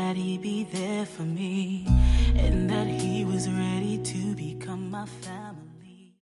that he'd be there for me, and that he was ready to become my family.